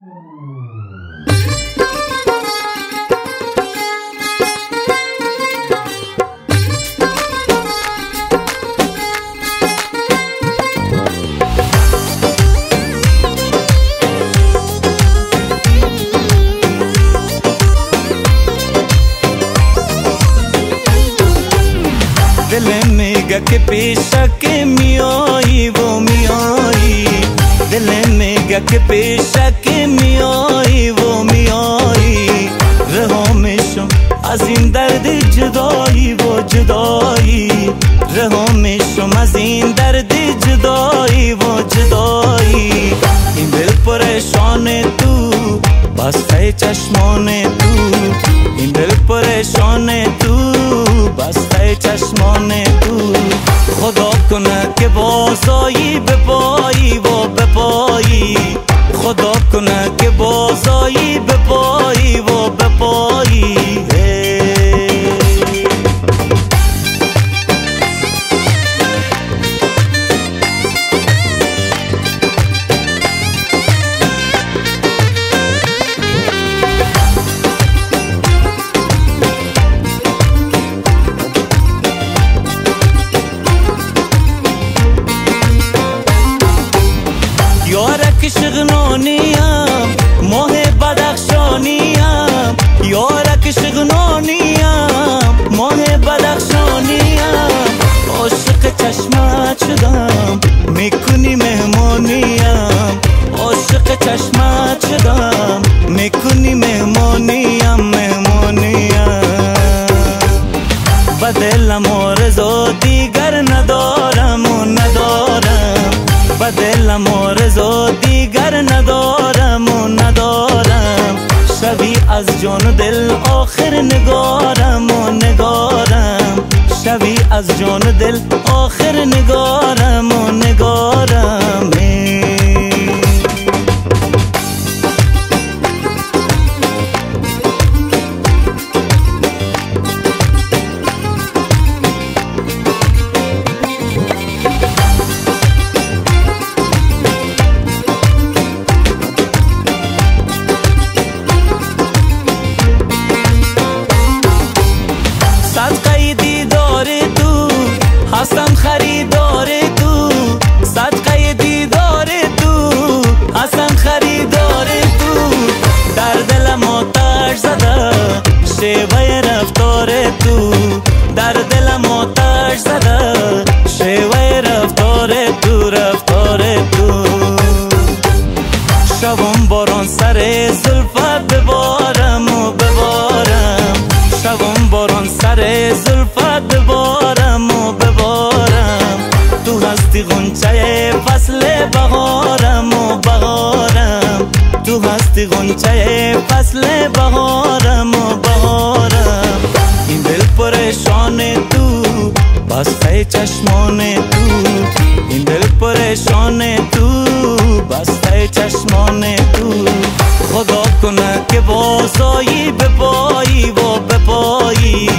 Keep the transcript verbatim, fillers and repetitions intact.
दिल मेगा के पेशा के मियाई वो मियाई दिल मेगा के पेशा के मियाई वो मियाई रहो में शुम अजीम दर्द जुदाई वो जुदाई रहो में शुम अजीम दर्द जुदाई वो जुदाई इन दिल परेशान तू बस है चश्मों ने तू इन दिल परेशान तू बस है चश्मों ने तू खुदा कुना के बोसाई बेपाई वो बेपाई खुदा कुना के बोसाई बेपाई वो बेपाई है یارک شغنانیم ماه بدخشانیم یارک شغنانیم ماه بدخشانیم عاشق چشمت شدم میکنی مهمانیم عاشق چشمت شدم میکنی مهمانیم مهمانیم بدلم آرزو دیگر ندارم و ندارم بدلم آرزو دیگر ندارم و ندارم شوی از جان و دل آخر نگارم و نگارم شوی از جان و دل آخر نگارم و نگارم هستم خریدار تو صدقه دیدار تو هستم خریدار تو در دلم آتش زده شیوه رفتار تو در دلم آتش زده شیوه رفتار تو رفتار تو شبم باران سر زلفت ببارم و ببارم شبم باران سر زلفت ببارم و ببارم تو هستی غنچه فصل بهارم و بهارم تو هستی غنچه فصل بهارم و بهارم این دل پریشان تو بسته چشمان تو این دل پریشان تو بسته چشمان تو خدا کنه که بازایی بپایی و بپایی